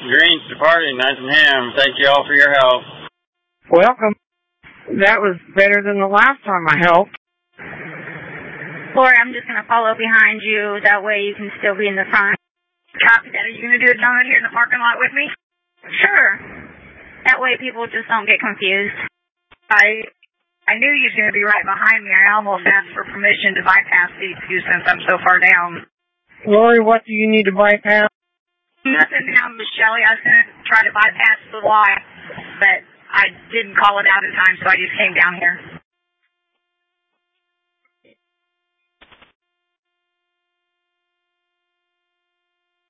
Drinks to party, nice and ham. Thank you all for your help. Welcome. That was better than the last time I helped. Lori, I'm just going to follow behind you. That way you can still be in the front. Copy that. Are you going to do a donut here in the parking lot with me? Sure. That way people just don't get confused. I knew you was going to be right behind me. I almost asked for permission to bypass these two since I'm so far down. Lori, what do you need to bypass? Nothing now, Miss Shelley. I was going to try to bypass the Y, but I didn't call it out in time, so I just came down here.